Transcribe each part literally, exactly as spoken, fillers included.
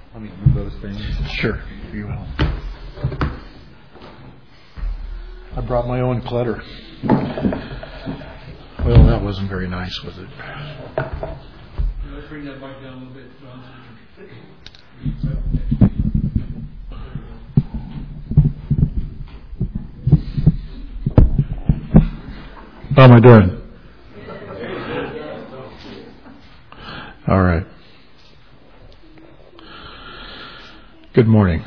Let me move those things. Sure, if you will. I brought my own clutter. Well, that wasn't very nice, was it? Let's bring that back down a little bit, John. How am I doing? All right. Good morning.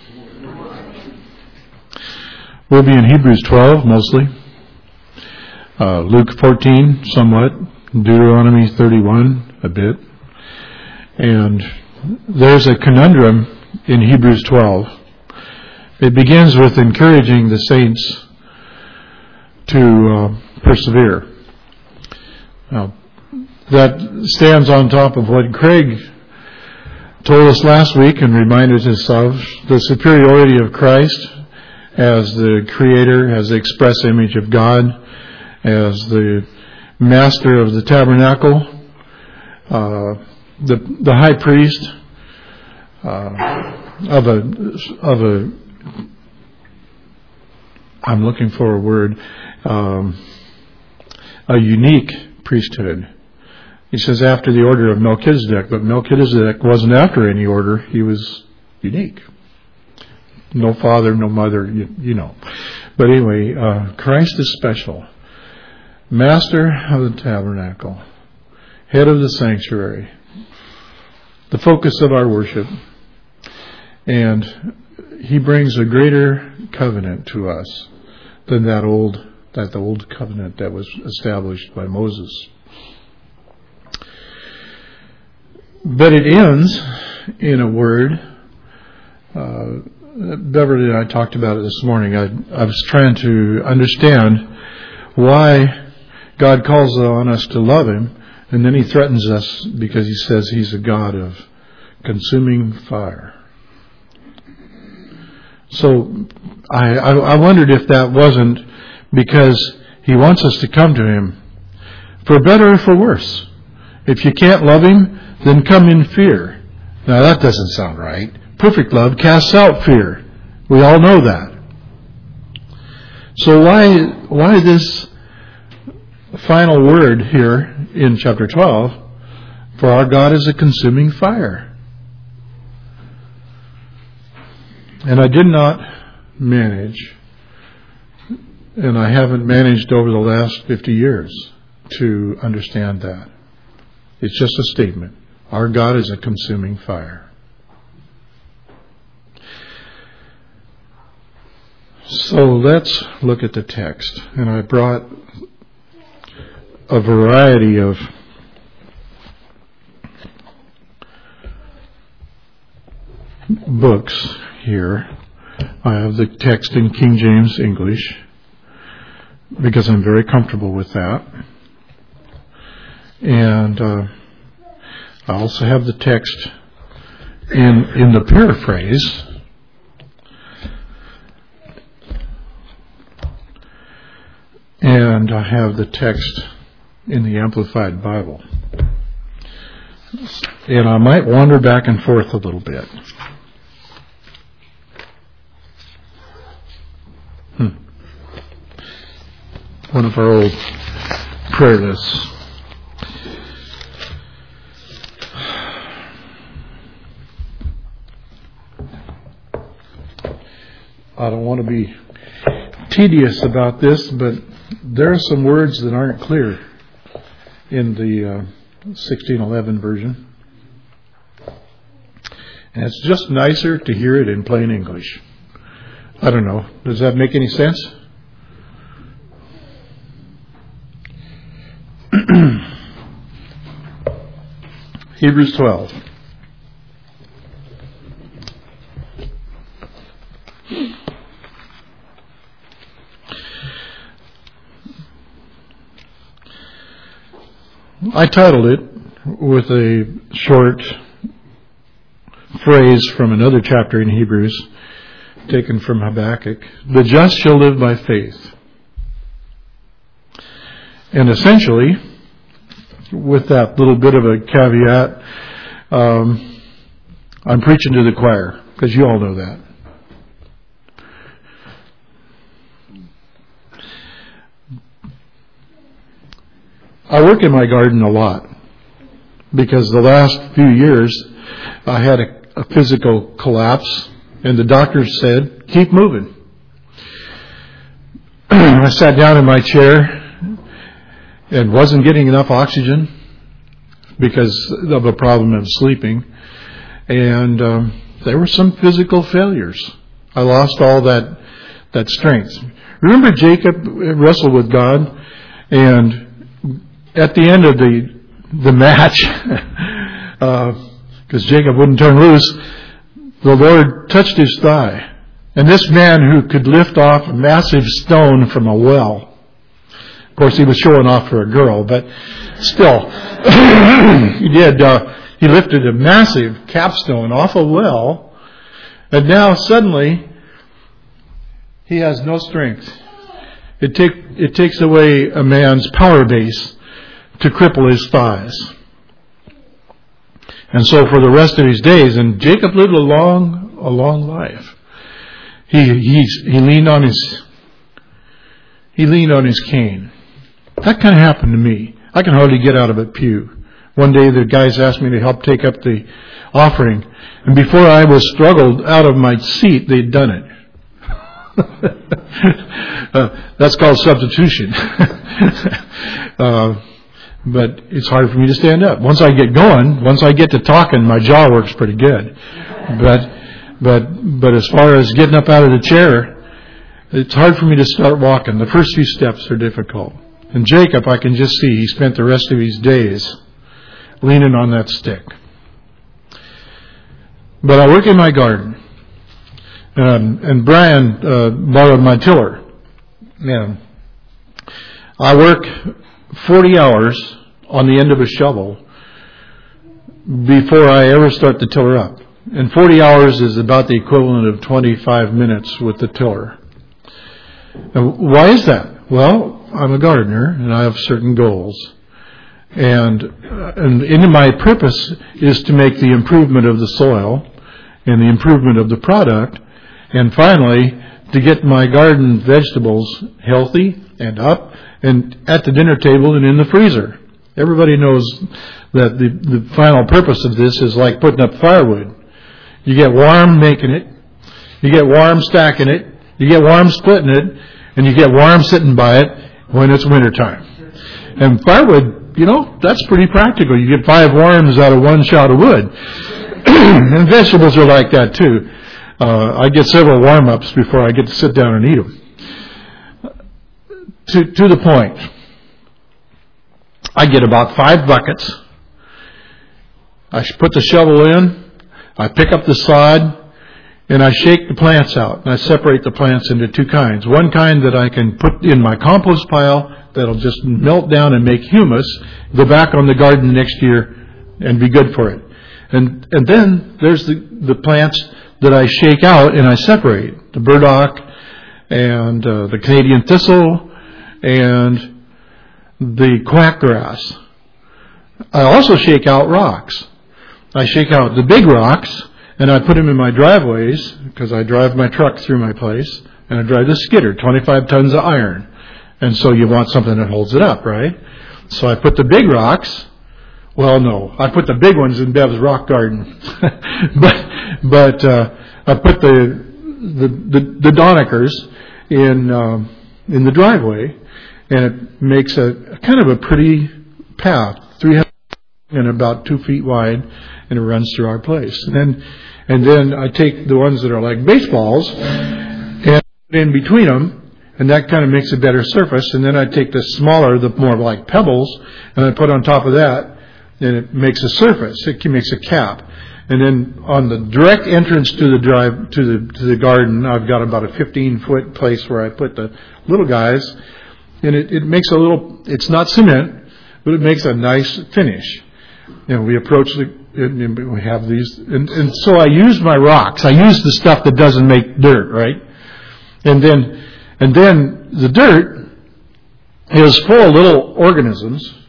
We'll be in Hebrews twelve mostly, uh, Luke fourteen somewhat, Deuteronomy thirty-one a bit, and there's a conundrum in Hebrews twelve. It begins with encouraging the saints to uh, persevere. Now, that stands on top of what Craig told us last week and reminded us of the superiority of Christ as the Creator, as the express image of God, as the Master of the tabernacle, uh, the the High Priest uh, of a of a. I'm looking for a word. Um, a unique priesthood. He says after the order of Melchizedek, but Melchizedek wasn't after any order. He was unique. No father, no mother, you, you know. But anyway, uh, Christ is special. Master of the tabernacle. Head of the sanctuary. The focus of our worship. And He brings a greater covenant to us than that old, that the old covenant that was established by Moses. But it ends in a word. Uh, Beverly and I talked about it this morning. I, I was trying to understand why God calls on us to love Him, and then He threatens us because He says He's a God of consuming fire. So I, I, I wondered if that wasn't because He wants us to come to Him, for better or for worse. If you can't love Him, then come in fear. Now that doesn't sound right. Perfect love casts out fear. We all know that. So why why this final word here in chapter twelve? For our God is a consuming fire. And I did not manage, and I haven't managed over the last fifty years to understand that. It's just a statement. Our God is a consuming fire. So let's look at the text. And I brought a variety of books here. I have the text in King James English because I'm very comfortable with that. And uh, I also have the text in in the paraphrase. And I have the text in the Amplified Bible. And I might wander back and forth a little bit. Hmm. One of our old prayer lists. I don't want to be tedious about this, but there are some words that aren't clear in the uh, sixteen eleven version. And it's just nicer to hear it in plain English. I don't know. Does that make any sense? Hebrews twelve. I titled it with a short phrase from another chapter in Hebrews, taken from Habakkuk. The just shall live by faith. And essentially, with that little bit of a caveat, um, I'm preaching to the choir, because you all know that. I work in my garden a lot, because the last few years I had a, a physical collapse, and the doctor said, keep moving. I sat down in my chair and wasn't getting enough oxygen because of a problem of sleeping. And um, there were some physical failures. I lost all that that strength. Remember Jacob wrestled with God, and at the end of the the match, because uh, Jacob wouldn't turn loose, the Lord touched his thigh. And this man who could lift off a massive stone from a well, of course he was showing off for a girl, but still, he did. Uh, he lifted a massive capstone off a well, and now suddenly he has no strength. It, take, it takes away a man's power base to cripple his thighs. And so for the rest of his days, and Jacob lived a long, a long life. He he's, he leaned on his he leaned on his cane. That kind of happened to me. I can hardly get out of a pew. One day the guys asked me to help take up the offering, and before I was struggled out of my seat, they'd done it. uh, that's called substitution. uh, but it's hard for me to stand up. Once I get going, once I get to talking, my jaw works pretty good. But But but as far as getting up out of the chair, it's hard for me to start walking. The first few steps are difficult. And Jacob, I can just see, he spent the rest of his days leaning on that stick. But I work in my garden. Um, and Brian uh, borrowed my tiller. And I work forty hours on the end of a shovel before I ever start the tiller up. And forty hours is about the equivalent of twenty-five minutes with the tiller. Now, why is that? Well, I'm a gardener and I have certain goals. And, uh, and in my purpose is to make the improvement of the soil and the improvement of the product. And finally, to get my garden vegetables healthy and up and at the dinner table and in the freezer. Everybody knows that the, the final purpose of this is like putting up firewood. You get warm making it, you get warm stacking it, you get warm splitting it, and you get warm sitting by it when it's wintertime. And firewood, you know, that's pretty practical. You get five worms out of one shot of wood. And vegetables are like that too. Uh, I get several warm-ups before I get to sit down and eat them. To, to the point, I get about five buckets. I put the shovel in. I pick up the sod, and I shake the plants out. And I separate the plants into two kinds. One kind that I can put in my compost pile that'll just melt down and make humus, go back on the garden next year, and be good for it. And and then there's the, the plants that I shake out and I separate. The burdock and uh, the Canadian thistle and the quackgrass. I also shake out rocks. I shake out the big rocks, and I put them in my driveways, because I drive my truck through my place, and I drive the skidder, twenty-five tons of iron. And so you want something that holds it up, right? So I put the big rocks, well, no, I put the big ones in Bev's rock garden. but but uh, I put the the, the, the Donikers in, um, in the driveway, and it makes a, a kind of a pretty path, three hundred and about two feet wide, and it runs through our place. And then, and then I take the ones that are like baseballs and put in between them, and that kind of makes a better surface. And then I take the smaller, the more like pebbles, and I put on top of that, and it makes a surface. It makes a cap. And then on the direct entrance to the drive to the to the garden, I've got about a fifteen foot place where I put the little guys, and it, it makes a little. It's not cement, but it makes a nice finish. And we approach the, and we have these, and, and so I use my rocks. I use the stuff that doesn't make dirt, right? And then, and then the dirt is full of little organisms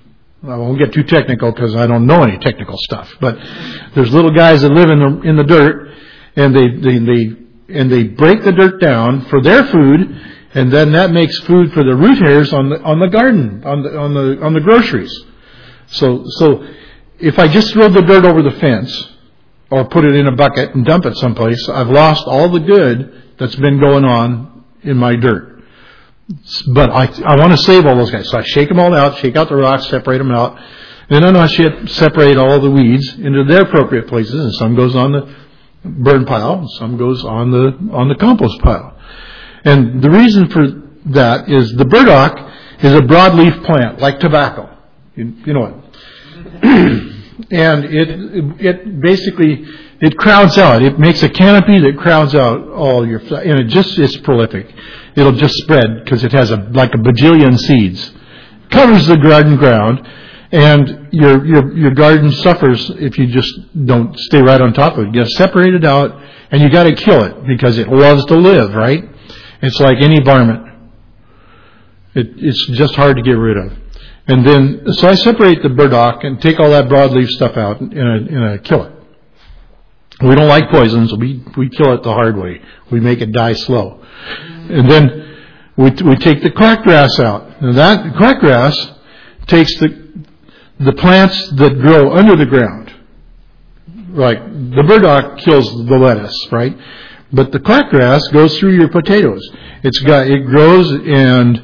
I won't get too technical because I don't know any technical stuff. But there's little guys that live in the in the dirt, and they they, they and they break the dirt down for their food, and then that makes food for the root hairs on the on the garden, on the on the on the groceries. So so if I just throw the dirt over the fence or put it in a bucket and dump it someplace, I've lost all the good that's been going on in my dirt. But I I want to save all those guys. So I shake them all out, shake out the rocks, separate them out. And then I separate all the weeds into their appropriate places. And some goes on the burn pile, and some goes on the on the compost pile. And the reason for that is the burdock is a broadleaf plant, like tobacco. You, you know it. And it it basically it crowds out. It makes a canopy that crowds out all your, and it just it's prolific. It'll just spread because it has a like a bajillion seeds. Covers the garden ground, and your your your garden suffers if you just don't stay right on top of it. You got to separate it out, and you got to kill it because it loves to live. Right? It's like any varmint. It, it's just hard to get rid of. And then, so I separate the burdock and take all that broadleaf stuff out and, and I kill it. We don't like poisons. We we kill it the hard way. We make it die slow. And then we we take the crackgrass out. And that crackgrass takes the the plants that grow under the ground. Like the burdock kills the lettuce, right? But the crackgrass goes through your potatoes. It's got it grows and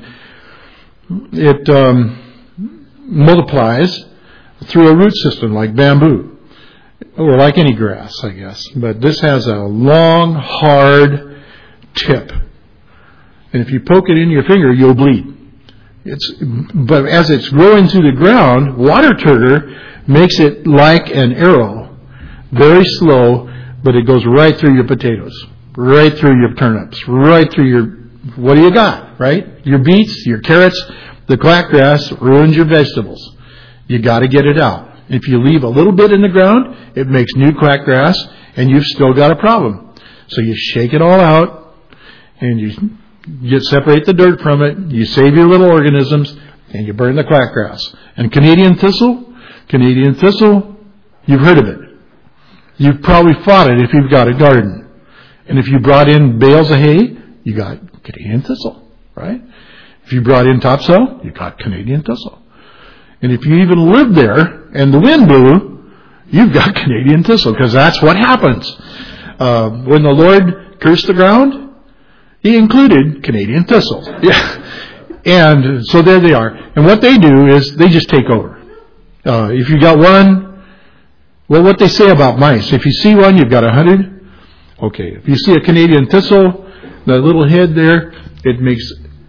it um, multiplies through a root system like bamboo, or like any grass, I guess. But this has a long, hard tip, and if you poke it in your finger, you'll bleed. It's but as it's growing through the ground, water turgor makes it like an arrow, very slow, but it goes right through your potatoes, right through your turnips, right through your what do you got, right? Your beets, your carrots. The crackgrass ruins your vegetables. You got to get it out. If you leave a little bit in the ground, it makes new crackgrass, and you've still got a problem. So you shake it all out, and you get separate the dirt from it. You save your little organisms, and you burn the crackgrass. And Canadian thistle, Canadian thistle, you've heard of it. You've probably fought it if you've got a garden. And if you brought in bales of hay, you got Canadian thistle, right? If you brought in topsoil, you got Canadian thistle. And if you even lived there and the wind blew, you've got Canadian thistle, because that's what happens. Uh, when the Lord cursed the ground, He included Canadian thistle. Yeah. And so there they are. And what they do is they just take over. Uh, if you got one, well, what they say about mice, if you see one, you've got a hundred. Okay. If you see a Canadian thistle, the little head there, it makes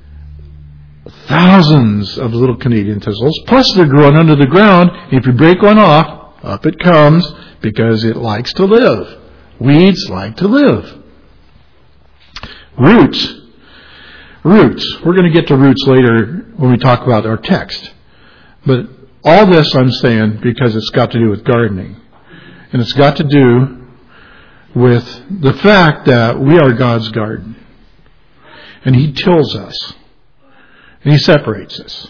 thousands of little Canadian thistles. Plus they're growing under the ground. If you break one off, up it comes because it likes to live. Weeds like to live. Roots. Roots. We're going to get to roots later when we talk about our text. But all this I'm saying because it's got to do with gardening. And it's got to do with the fact that we are God's garden. And He tills us. And He separates us.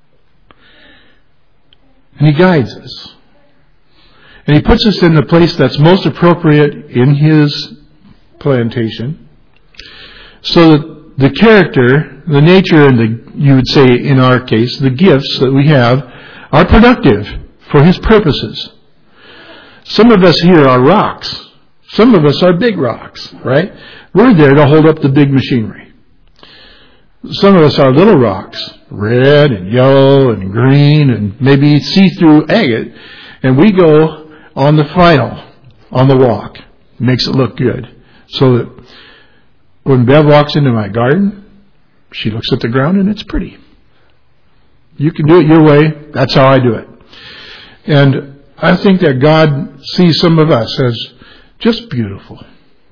And He guides us. And He puts us in the place that's most appropriate in His plantation. So that the character, the nature, and the, you would say in our case, the gifts that we have are productive for His purposes. Some of us here are rocks. Some of us are big rocks, right? We're there to hold up the big machinery. Some of us are little rocks, red and yellow and green and maybe see-through agate, and we go on the final, on the walk. Makes it look good. So that when Bev walks into my garden, she looks at the ground and it's pretty. You can do it your way. That's how I do it. And I think that God sees some of us as just beautiful.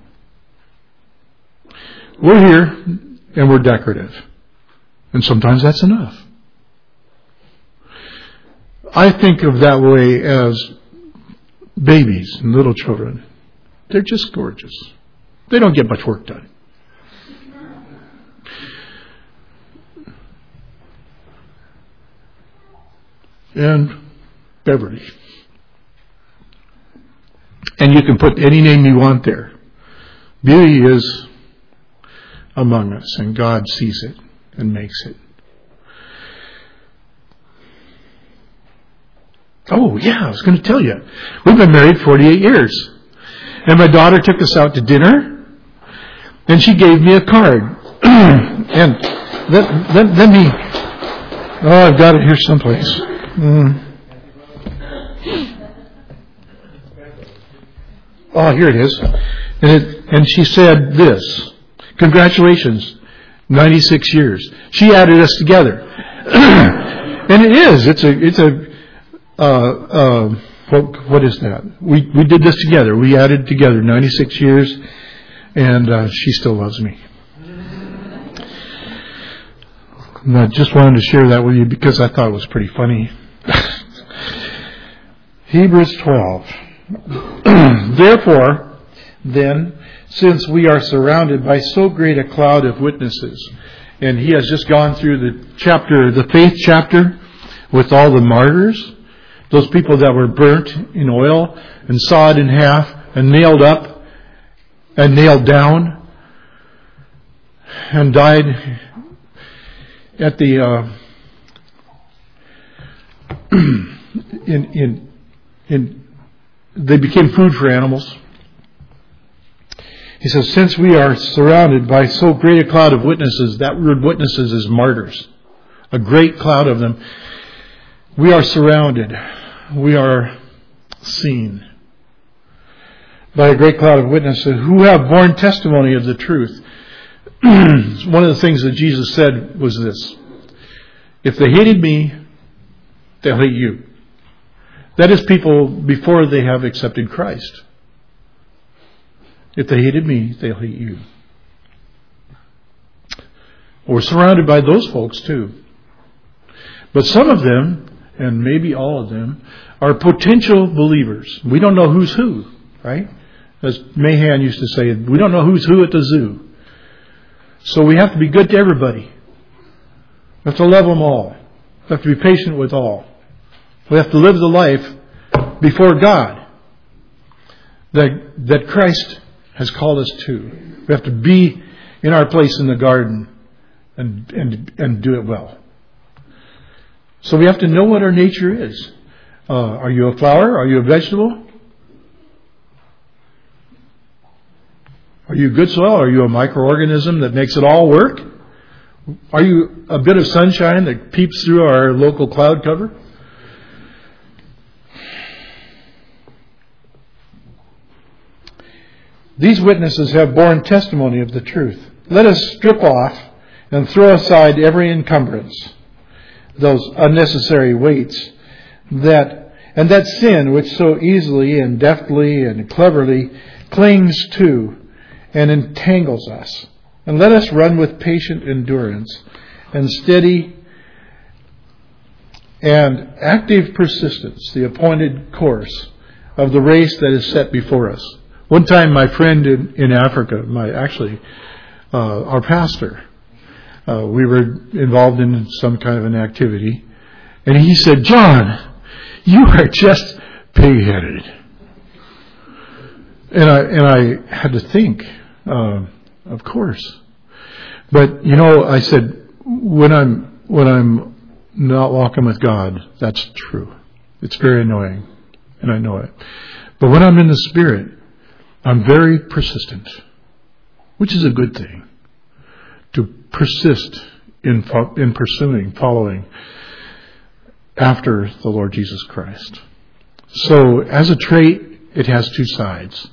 We're here and we're decorative. And sometimes that's enough. I think of that way as babies and little children. They're just gorgeous. They don't get much work done. and Beverly. And you can put any name you want there. Beauty is among us, and God sees it and makes it. Oh, yeah, I was going to tell you. We've been married forty-eight years. And my daughter took us out to dinner, and she gave me a card. and let, let, let me... Oh, I've got it here someplace. Mm. Oh, here it is. And, it, and she said this: congratulations, ninety-six years. She added us together. And it is. It's a... It's a uh, uh, what, what is that? We we did this together. We added together ninety-six years, and uh, she still loves me. And I just wanted to share that with you because I thought it was pretty funny. Hebrews twelve. Therefore, then, since we are surrounded by so great a cloud of witnesses, and he has just gone through the chapter, the faith chapter, with all the martyrs, those people that were burnt in oil and sawed in half and nailed up and nailed down and died at the uh, in in in they became food for animals. He says, since we are surrounded by so great a cloud of witnesses, that word witnesses is martyrs, a great cloud of them. We are surrounded. We are seen by a great cloud of witnesses who have borne testimony of the truth. One of the things that Jesus said was this: if they hated me, they'll hate you. That is people before they have accepted Christ. If they hated me, they'll hate you. We're surrounded by those folks too. But some of them, and maybe all of them, are potential believers. We don't know who's who, right? As Mahan used to say, we don't know who's who at the zoo. So we have to be good to everybody. We have to love them all. We have to be patient with all. We have to live the life before God that, that Christ has called us to. We have to be in our place in the garden and, and, and do it well. So we have to know what our nature is. Uh, are you a flower? Are you a vegetable? Are you good soil? Are you a microorganism that makes it all work? Are you a bit of sunshine that peeps through our local cloud cover? These witnesses have borne testimony of the truth. Let us strip off and throw aside every encumbrance, those unnecessary weights, that and that sin which so easily and deftly and cleverly clings to and entangles us. And let us run with patient endurance and steady and active persistence the appointed course of the race that is set before us. One time, my friend in, in Africa, my actually uh, our pastor, uh, we were involved in some kind of an activity, and he said, "John, you are just pig-headed." And I and I had to think, uh, of course, but you know, I said, when I'm when I'm not walking with God, that's true. It's very annoying, and I know it. But when I'm in the Spirit, I'm very persistent, which is a good thing. To persist in in pursuing, following after the Lord Jesus Christ. So, as a trait, it has two sides.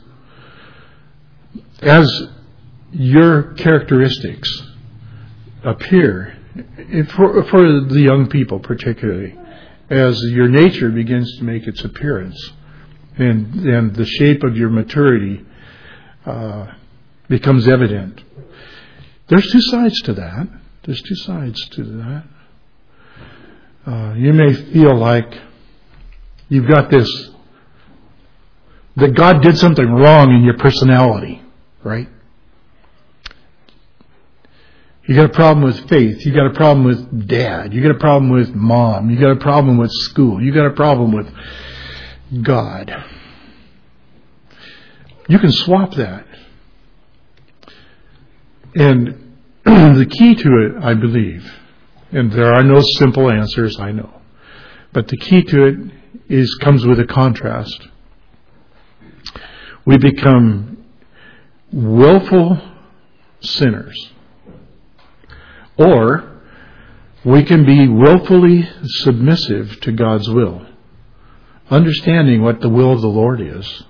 As your characteristics appear, for, for the young people particularly, as your nature begins to make its appearance, and, and the shape of your maturity uh, becomes evident. There's two sides to that. There's two sides to that. Uh, you may feel like you've got this, that God did something wrong in your personality, right? You got a problem with faith. You got a problem with dad. You got a problem with mom. You got a problem with school. You got a problem with God. You can swap that. And the key to it, I believe, and there are no simple answers, I know, but the key to it is comes with a contrast. We become willful sinners. Or we can be willfully submissive to God's will, understanding what the will of the Lord is,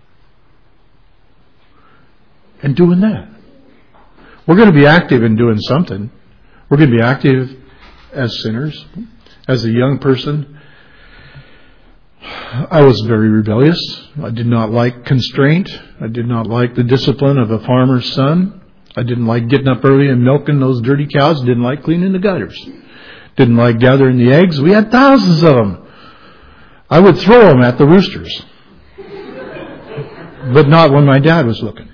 and doing that. We're going to be active in doing something. We're going to be active as sinners. As a young person, I was very rebellious. I did not like constraint. I did not like the discipline of a farmer's son. I didn't like getting up early and milking those dirty cows. Didn't like cleaning the gutters. Didn't like gathering the eggs. We had thousands of them. I would throw them at the roosters. But not when my dad was looking.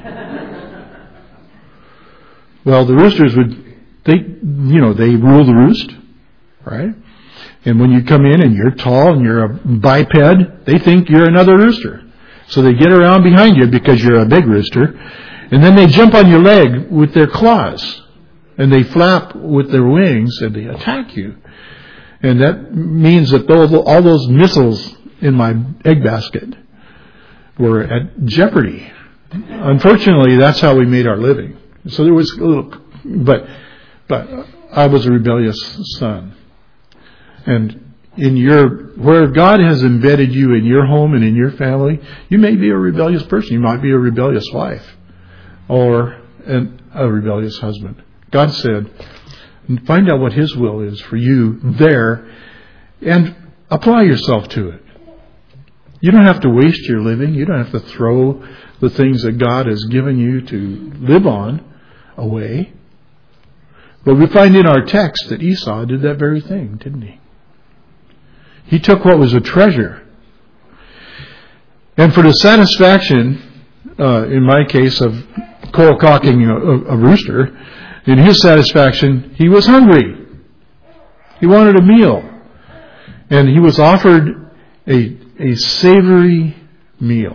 Well, the roosters would, they, you know, they rule the roost, right? And when you come in and you're tall and you're a biped, they think you're another rooster. So they get around behind you because you're a big rooster. And then they jump on your leg with their claws. And they flap with their wings and they attack you. And that means that those, all those missiles in my egg basket were at jeopardy. Unfortunately, that's how we made our living. So there was a little, but, but I was a rebellious son. And in your, where God has embedded you in your home and in your family, you may be a rebellious person. You might be a rebellious wife. Or an, a rebellious husband. God said, find out what His will is for you there and apply yourself to it. You don't have to waste your living. You don't have to throw the things that God has given you to live on away. But we find in our text that Esau did that very thing, didn't he? He took what was a treasure. And for the satisfaction, uh, in my case, of coal-cocking a, a, a rooster, in his satisfaction, he was hungry. He wanted a meal. And he was offered a, a savory meal.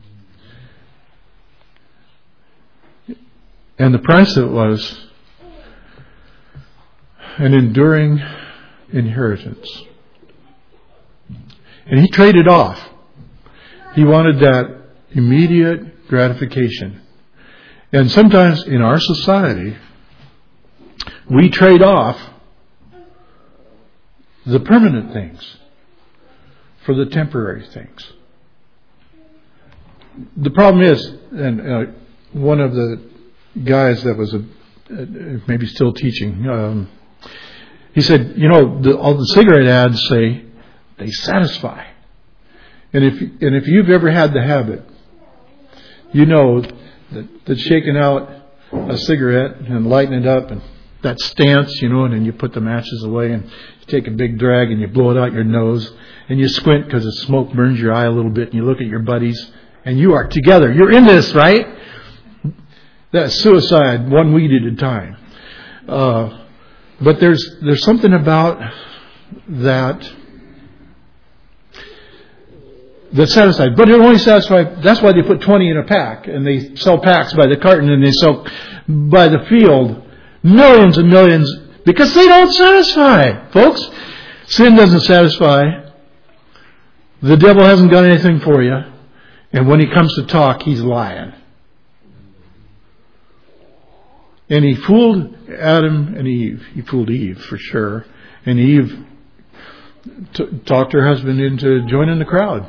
And the price of it was an enduring inheritance. And he traded off. He wanted that immediate gratification. And sometimes in our society, we trade off the permanent things for the temporary things. The problem is, and uh, one of the guys that was a, uh, maybe still teaching, um, he said, you know, the, all the cigarette ads say they satisfy. And if and if you've ever had the habit, you know that, that shaking out a cigarette and lighting it up and that stance, you know, and then you put the matches away and you take a big drag and you blow it out your nose and you squint because the smoke burns your eye a little bit and you look at your buddies and you are together. You're in this, right? That's suicide, one weed at a time. Uh, but there's there's something about that that's satisfied. But it only satisfies, that's why they put twenty in a pack and they sell packs by the carton and they sell by the field millions and millions because they don't satisfy. Folks, sin doesn't satisfy. The devil hasn't got anything for you. And when he comes to talk, he's lying. And he fooled Adam and Eve. He fooled Eve for sure. And Eve t- talked her husband into joining the crowd.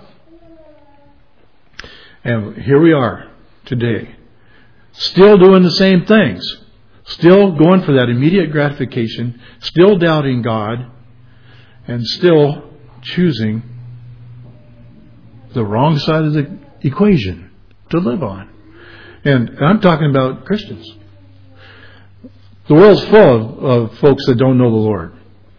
And here we are today. Still doing the same things. Still going for that immediate gratification. Still doubting God. And still choosing the wrong side of the equation to live on. And I'm talking about Christians. The world's full of, of folks that don't know the Lord.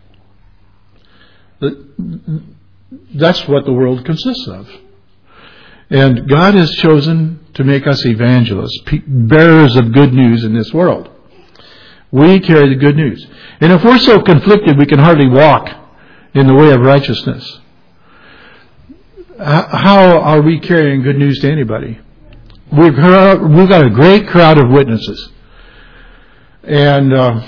That's what the world consists of. And God has chosen to make us evangelists, bearers of good news in this world. We carry the good news. And if we're so conflicted we can hardly walk in the way of righteousness, how are we carrying good news to anybody? We've, heard, we've got a great crowd of witnesses. And uh,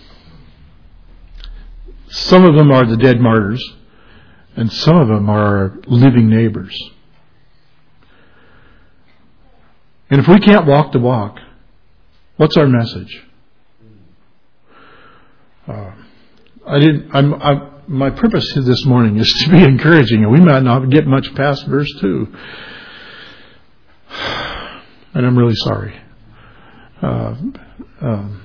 some of them are the dead martyrs, and some of them are our living neighbors. And if we can't walk the walk, what's our message? Uh, I didn't. I'm, I'm, my purpose this morning is to be encouraging, and we might not get much past verse two. And I'm really sorry. Uh, um,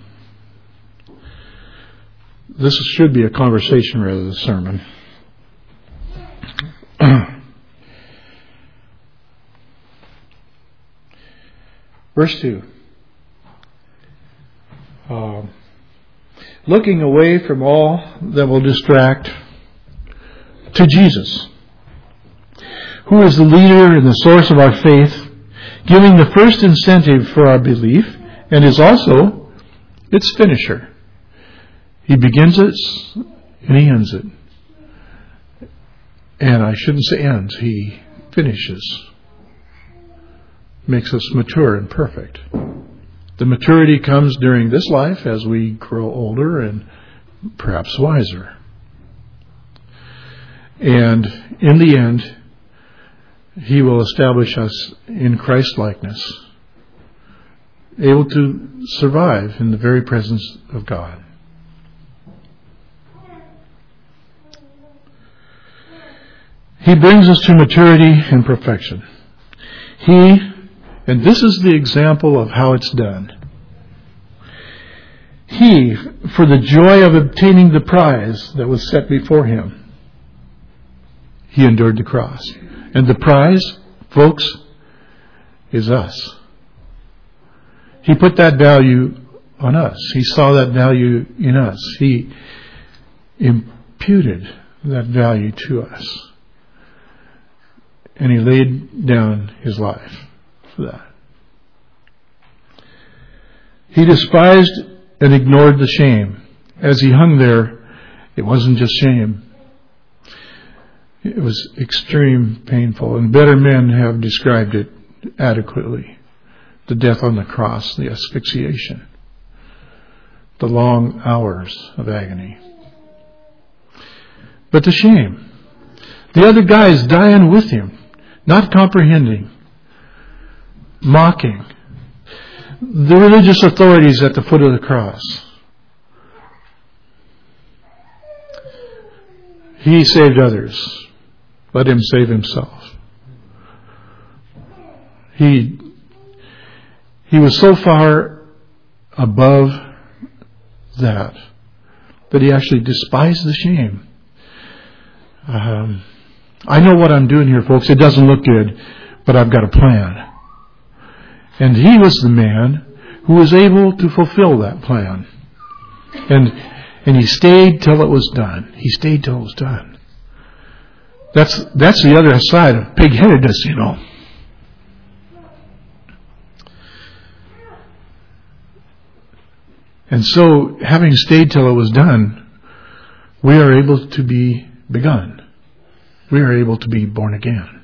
this should be a conversation rather than a sermon. Verse two. Uh, looking away from all that will distract to Jesus, who is the leader and the source of our faith, giving the first incentive for our belief, and is also its finisher. He begins it and he ends it. And I shouldn't say ends, he finishes. Makes us mature and perfect. The maturity comes during this life as we grow older and perhaps wiser. And in the end, he will establish us in Christ-likeness, able to survive in the very presence of God. He brings us to maturity and perfection. He, and this is the example of how it's done. He, for the joy of obtaining the prize that was set before him, he endured the cross. And the prize, folks, is us. He put that value on us. He saw that value in us. He imputed that value to us. And he laid down his life for that. He despised and ignored the shame. As he hung there, it wasn't just shame. It was extreme painful. And better men have described it adequately. The death on the cross, the asphyxiation, the long hours of agony. But the shame. The other guys dying with him, not comprehending, mocking. The religious authorities at the foot of the cross. He saved others. Let him save himself. He, he was so far above that that he actually despised the shame. Um, I know what I'm doing here, folks. It doesn't look good, but I've got a plan. And he was the man who was able to fulfill that plan. And and he stayed till it was done. He stayed till it was done. That's that's the other side of pig-headedness, you know. And so, having stayed till it was done, we are able to be begun. We are able to be born again.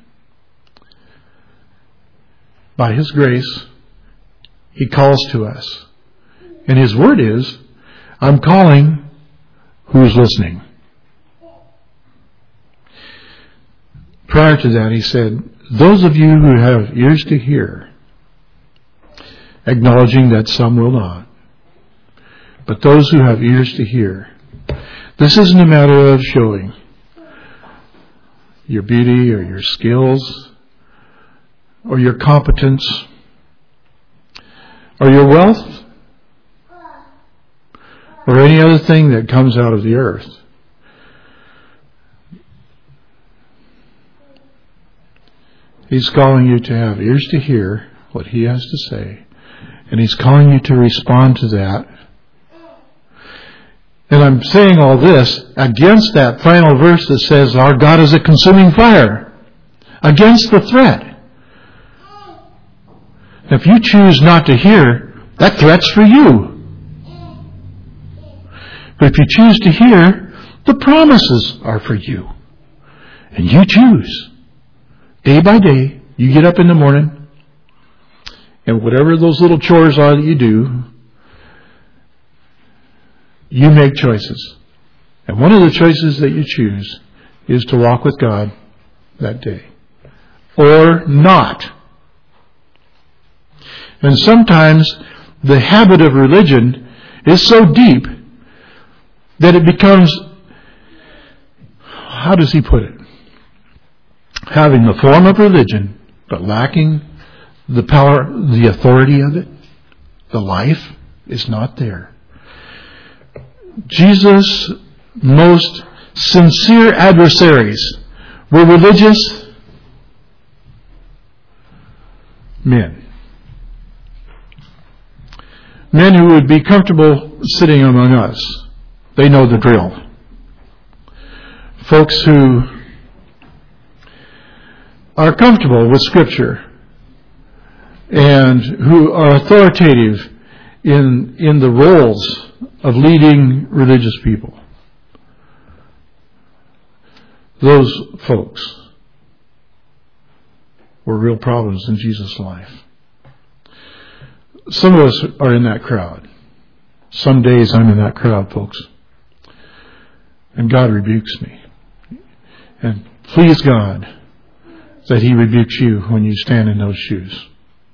By his grace, he calls to us. And his word is, I'm calling who's listening. Prior to that, he said, those of you who have ears to hear, acknowledging that some will not, but those who have ears to hear. This isn't a matter of showing your beauty or your skills or your competence or your wealth or any other thing that comes out of the earth. He's calling you to have ears to hear what he has to say, and he's calling you to respond to that. And I'm saying all this against that final verse that says our God is a consuming fire, against the threat. If you choose not to hear, that threat's for you. But if you choose to hear, the promises are for you. And you choose. Day by day, you get up in the morning, and whatever those little chores are that you do, you make choices. And one of the choices that you choose is to walk with God that day. Or not. And sometimes the habit of religion is so deep that it becomes, how does he put it? Having the form of religion, but lacking the power, the authority of it. The life is not there. Jesus' most sincere adversaries were religious men. Men who would be comfortable sitting among us. They know the drill. Folks who are comfortable with Scripture and who are authoritative in, in the roles of leading religious people. Those folks were real problems in Jesus' life. Some of us are in that crowd. Some days I'm in that crowd, folks. And God rebukes me. And please God that He rebukes you when you stand in those shoes.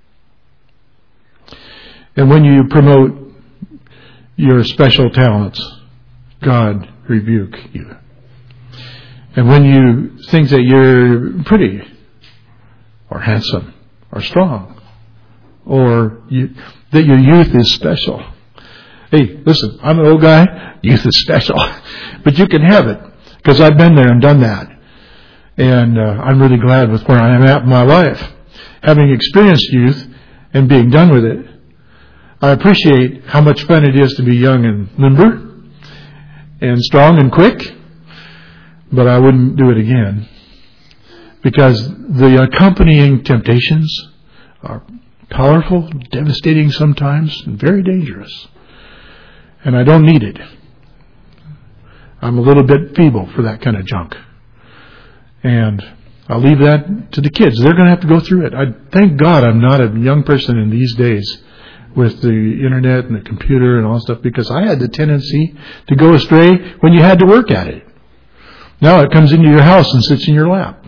And when you promote your special talents, God rebuke you. And when you think that you're pretty or handsome or strong, or you, that your youth is special. Hey, listen, I'm an old guy. Youth is special. But you can have it, because I've been there and done that. And uh, I'm really glad with where I am at in my life. Having experienced youth and being done with it, I appreciate how much fun it is to be young and limber and strong and quick. But I wouldn't do it again, because the accompanying temptations are powerful, devastating sometimes, and very dangerous. And I don't need it. I'm a little bit feeble for that kind of junk. And I'll leave that to the kids. They're going to have to go through it. I thank God I'm not a young person in these days with the internet and the computer and all that stuff, because I had the tendency to go astray when you had to work at it. Now it comes into your house and sits in your lap.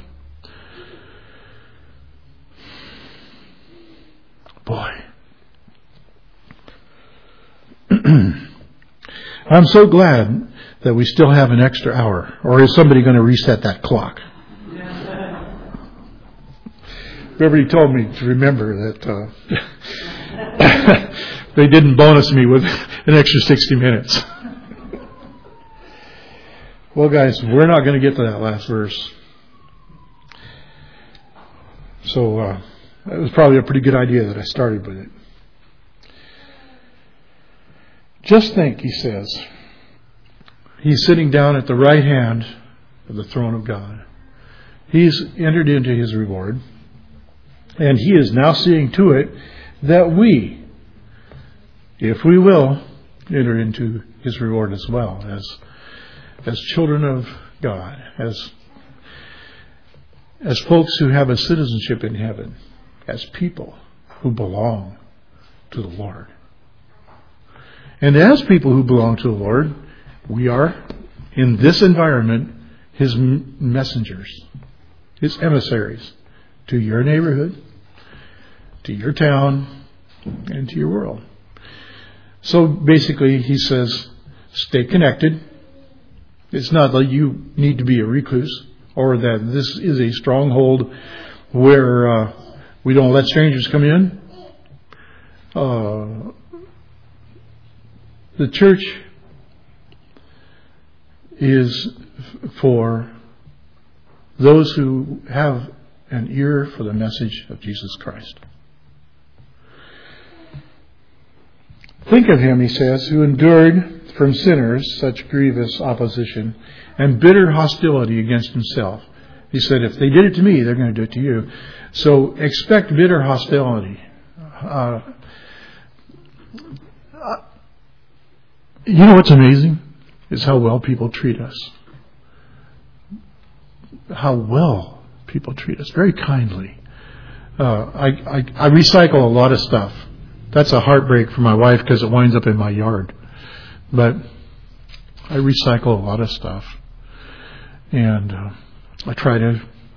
Boy. I'm so glad that we still have an extra hour. Or is somebody going to reset that clock? Everybody told me to remember that uh, they didn't bonus me with an extra sixty minutes. Well, guys, we're not going to get to that last verse. So uh, it was probably a pretty good idea that I started with it. Just think, he says, he's sitting down at the right hand of the throne of God. He's entered into his reward. And he is now seeing to it that we, if we will, enter into his reward as well, as as children of God, as as folks who have a citizenship in heaven, as people who belong to the Lord. And as people who belong to the Lord, we are, in this environment, his messengers, his emissaries to your neighborhood, to your town, and to your world. So basically, he says, stay connected. It's not that you need to be a recluse, or that this is a stronghold where uh, we don't let strangers come in. Uh, the church is for those who have an ear for the message of Jesus Christ. Think of him, he says, who endured from sinners such grievous opposition and bitter hostility against himself. He said, if they did it to me, they're going to do it to you. So expect bitter hostility. Uh, you know what's amazing? is how well people treat us. How well people treat us. Very kindly. Uh, I, I, I recycle a lot of stuff. That's a heartbreak for my wife because it winds up in my yard. But I recycle a lot of stuff. And uh, I try to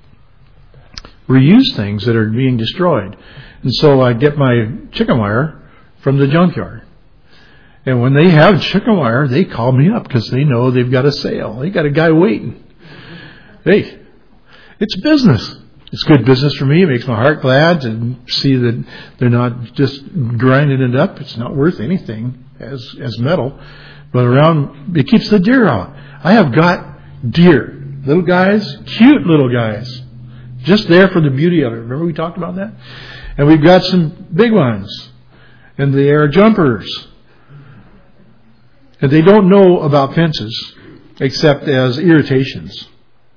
reuse things that are being destroyed. And so I get my chicken wire from the junkyard. And when they have chicken wire, they call me up because they know they've got a sale. They got a guy waiting. Hey, it's business. It's good business for me. It makes my heart glad to see that they're not just grinding it up. It's not worth anything as as metal. But around, it keeps the deer out. I have got deer. Little guys, cute little guys. Just there for the beauty of it. Remember we talked about that? And we've got some big ones. And they are jumpers. And they don't know about fences except as irritations.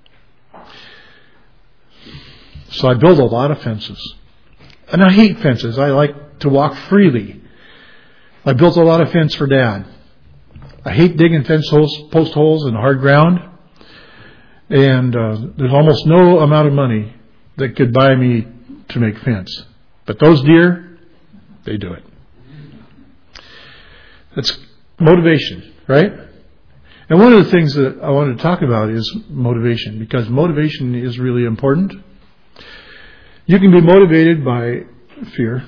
So I build a lot of fences. And I hate fences. I like to walk freely. I built a lot of fence for Dad. I hate digging fence holes, post holes in hard ground. And uh, there's almost no amount of money that could buy me to make fence. But those deer, they do it. That's motivation, right? And one of the things that I wanted to talk about is motivation, because motivation is really important. You can be motivated by fear.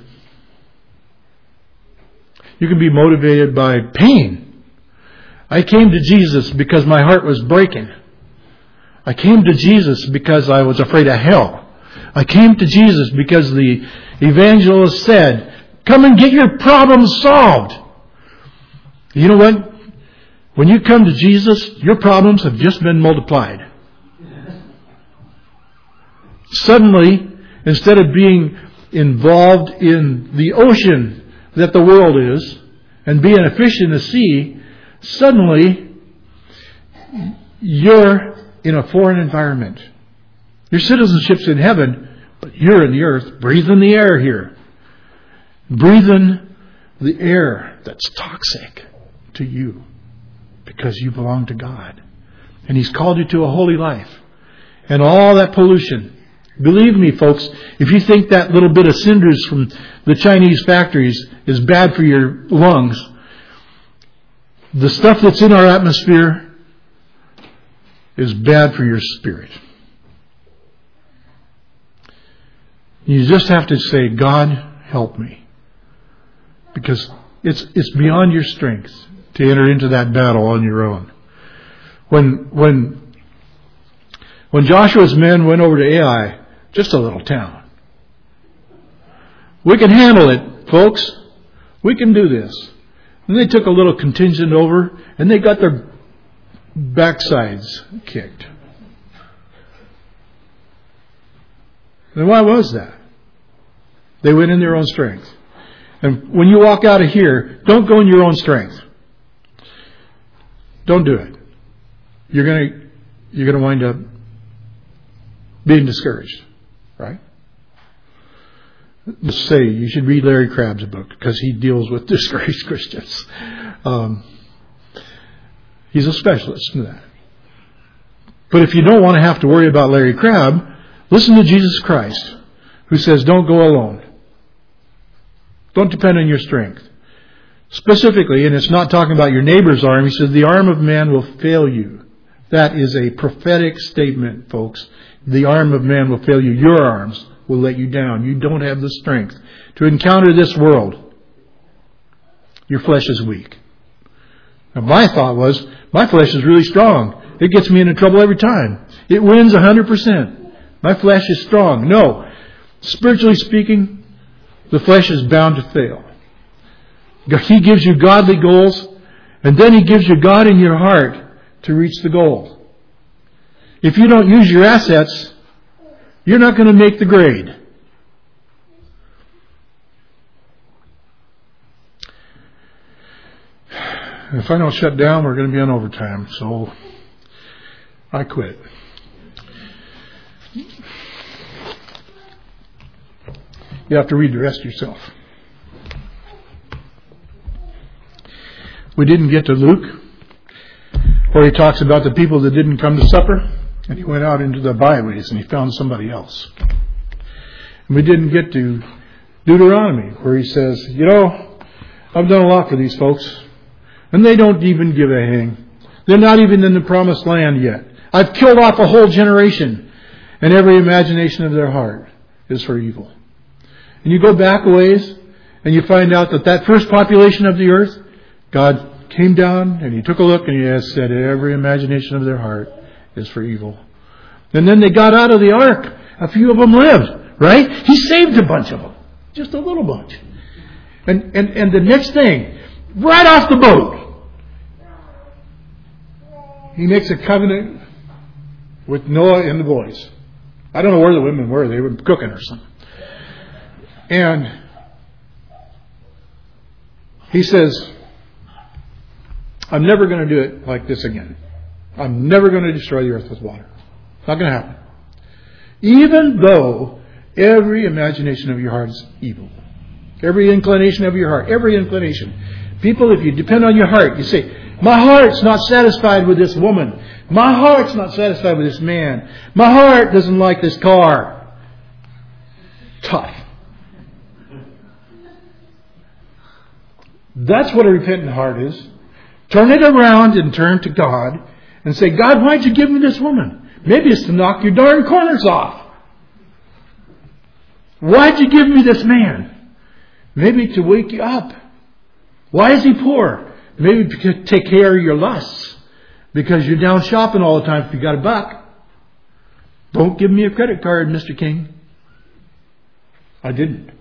You can be motivated by pain. I came to Jesus because my heart was breaking. I came to Jesus because I was afraid of hell. I came to Jesus because the evangelist said, come and get your problems solved. You know what? When you come to Jesus, your problems have just been multiplied. Suddenly, instead of being involved in the ocean that the world is and being a fish in the sea, suddenly you're in a foreign environment. Your citizenship's in heaven, but you're in the earth, breathing the air here. Breathing the air that's toxic to you because you belong to God. And He's called you to a holy life. And all that pollution, believe me, folks, if you think that little bit of cinders from the Chinese factories is bad for your lungs, the stuff that's in our atmosphere is bad for your spirit. You just have to say, God, help me. Because it's it's beyond your strength to enter into that battle on your own. When when when Joshua's men went over to Ai, just a little town. We can handle it, folks. We can do this. And they took a little contingent over, and they got their backsides kicked. And why was that? They went in their own strength. And when you walk out of here, don't go in your own strength. Don't do it. You're gonna you're gonna wind up being discouraged. Right? Just say you should read Larry Crabb's book because he deals with discouraged Christians. Um, he's a specialist in that. But if you don't want to have to worry about Larry Crabb, listen to Jesus Christ, who says, don't go alone. Don't depend on your strength. Specifically, and it's not talking about your neighbor's arm, he says, the arm of man will fail you. That is a prophetic statement, folks. The arm of man will fail you. Your arms will let you down. You don't have the strength to encounter this world. Your flesh is weak. Now, my thought was, my flesh is really strong. It gets me into trouble every time. It wins one hundred percent. My flesh is strong. No. Spiritually speaking, the flesh is bound to fail. He gives you godly goals, and then He gives you God in your heart to reach the goal. If you don't use your assets, you're not going to make the grade. If I don't shut down, we're going to be on overtime, so I quit. You have to read the rest yourself. We didn't get to Luke. where he talks about the people that didn't come to supper, and he went out into the byways and he found somebody else. And we didn't get to Deuteronomy, where he says, you know, I've done a lot for these folks, and they don't even give a hang. They're not even in the promised land yet. I've killed off a whole generation, and every imagination of their heart is for evil. And you go back a ways, and you find out that that first population of the earth, God came down, and He took a look, and He has said, every imagination of their heart is for evil. And then they got out of the ark. A few of them lived, right? He saved a bunch of them. Just a little bunch. And, and, and the next thing, right off the boat, He makes a covenant with Noah and the boys. I don't know where the women were. They were cooking or something. And He says, I'm never going to do it like this again. I'm never going to destroy the earth with water. It's not going to happen. Even though every imagination of your heart is evil. Every inclination of your heart. Every inclination. People, if you depend on your heart, you say, my heart's not satisfied with this woman. My heart's not satisfied with this man. My heart doesn't like this car. Tough. That's what a repentant heart is. Turn it around and turn to God and say, God, why'd you give me this woman? Maybe it's to knock your darn corners off. Why'd you give me this man? Maybe to wake you up. Why is he poor? Maybe to take care of your lusts. Because you're down shopping all the time if you got a buck. Don't give me a credit card, Mister King. I didn't.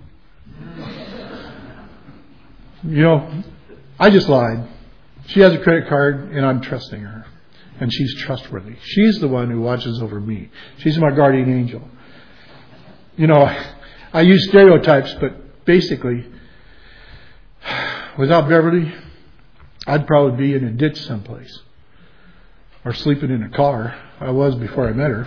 You know, I just lied. She has a credit card and I'm trusting her. And she's trustworthy. She's the one who watches over me. She's my guardian angel. You know, I use stereotypes, but basically, without Beverly, I'd probably be in a ditch someplace. Or sleeping in a car. I was before I met her.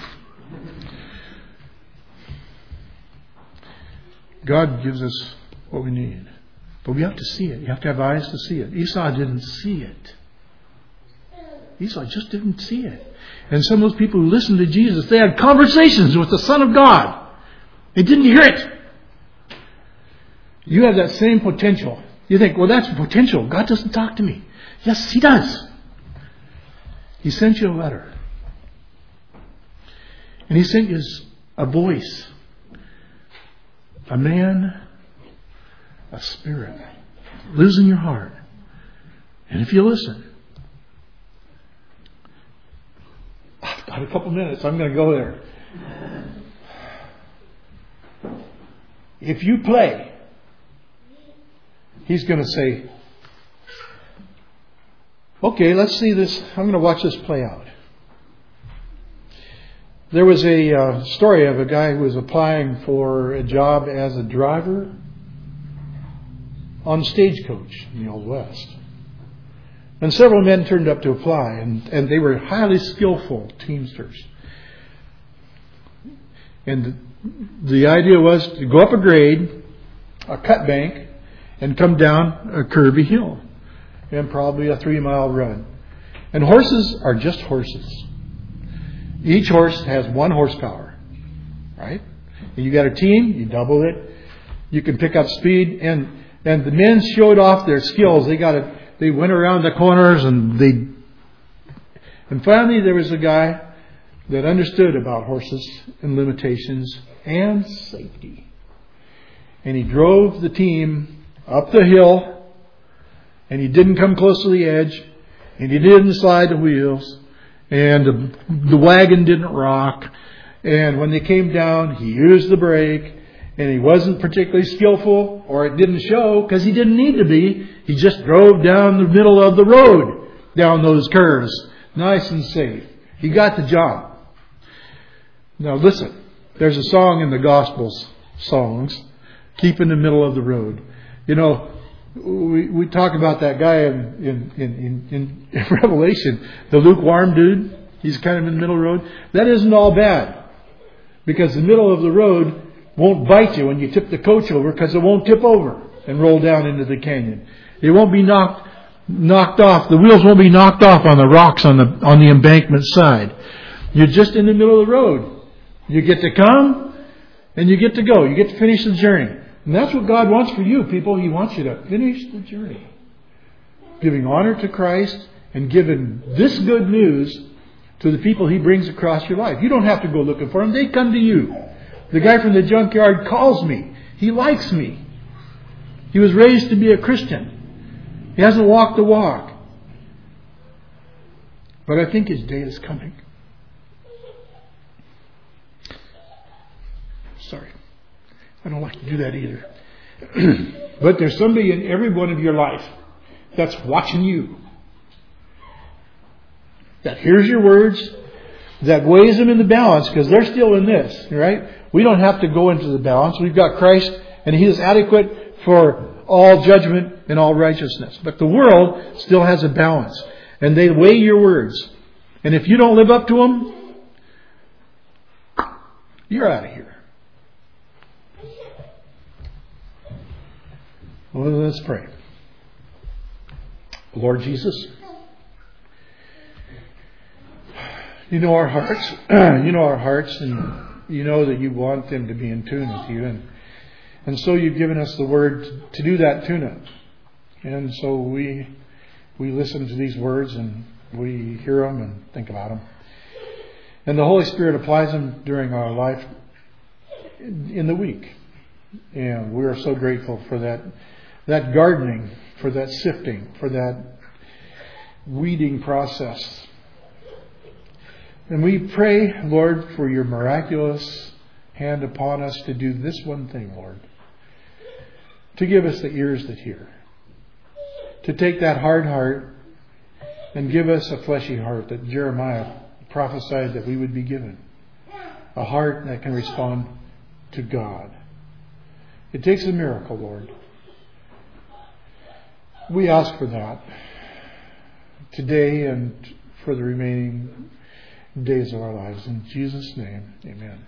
God gives us what we need. But we have to see it. You have to have eyes to see it. Esau didn't see it. Esau just didn't see it. And some of those people who listened to Jesus, they had conversations with the Son of God. They didn't hear it. You have that same potential. You think, well, that's potential. God doesn't talk to me. Yes, He does. He sent you a letter. And He sent you a voice. A man, a spirit, lives in your heart. And if you listen, I've got a couple minutes. I'm going to go there. If you play, He's going to say, okay, let's see this. I'm going to watch this play out. There was a uh, story of a guy who was applying for a job as a driver on Stagecoach in the Old West. And several men turned up to apply, and, and they were highly skillful teamsters. And the idea was to go up a grade, a cut bank, and come down a curvy hill, and probably a three mile run. And horses are just horses. Each horse has one horsepower, right? And you got a team, you double it. You can pick up speed, and and the men showed off their skills. They got it. They went around the corners, and they. And finally, there was a guy that understood about horses and limitations and safety, and he drove the team up the hill, and he didn't come close to the edge, and he didn't slide the wheels. And the, the wagon didn't rock. And when they came down, he used the brake. And he wasn't particularly skillful, or it didn't show because he didn't need to be. He just drove down the middle of the road, down those curves, nice and safe. He got the job. Now listen, there's a song in the Gospels songs, keep in the middle of the road. You know, We we talk about that guy in in, in, in in Revelation, the lukewarm dude. He's kind of in the middle of the road. That isn't all bad, because the middle of the road won't bite you when you tip the coach over, because it won't tip over and roll down into the canyon. It won't be knocked knocked off. The wheels won't be knocked off on the rocks on the on the embankment side. You're just in the middle of the road. You get to come and you get to go. You get to finish the journey. And that's what God wants for you, people. He wants you to finish the journey. Giving honor to Christ and giving this good news to the people He brings across your life. You don't have to go looking for them. They come to you. The guy from the junkyard calls me. He likes me. He was raised to be a Christian. He hasn't walked the walk. But I think his day is coming. Sorry. I don't like to do that either. But there's somebody in every one of your life that's watching you. That hears your words, that weighs them in the balance, because they're still in this, right? We don't have to go into the balance. We've got Christ, and He is adequate for all judgment and all righteousness. But the world still has a balance, and they weigh your words. And if you don't live up to them, you're out of here. Well, let's pray. Lord Jesus, You know our hearts. You know our hearts, and you know that you want them to be in tune with you. And and so you've given us the word to do that tune-up. And so we we listen to these words and we hear them and think about them. And the Holy Spirit applies them during our life in the week. And we are so grateful for that that gardening, for that sifting, for that weeding process. And we pray, Lord, for your miraculous hand upon us to do this one thing, Lord. To give us the ears that hear. To take that hard heart and give us a fleshy heart that Jeremiah prophesied that we would be given. A heart that can respond to God. It takes a miracle, Lord. We ask for that today and for the remaining days of our lives. In Jesus' name, amen.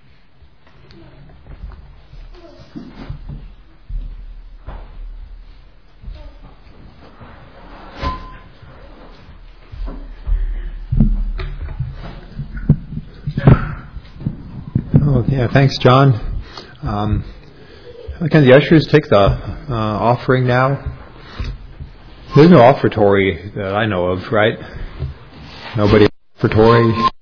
Oh, yeah, thanks, John. Um, can the ushers take the uh, offering now? There's no offertory that I know of, right? Nobody offertory.